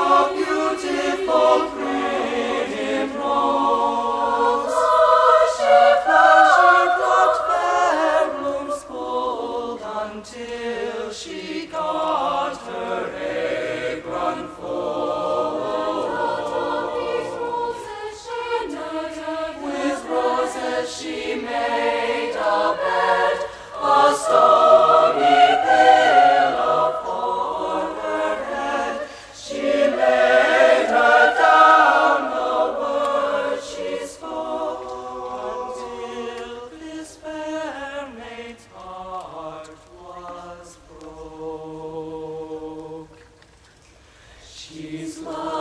beautiful primrose. She plucked fair blooms bold until she got her apron full. With roses she made a bed, a stony pillow for her head. She laid her down, no word she spoke, until this fair maid's heart was broke. She's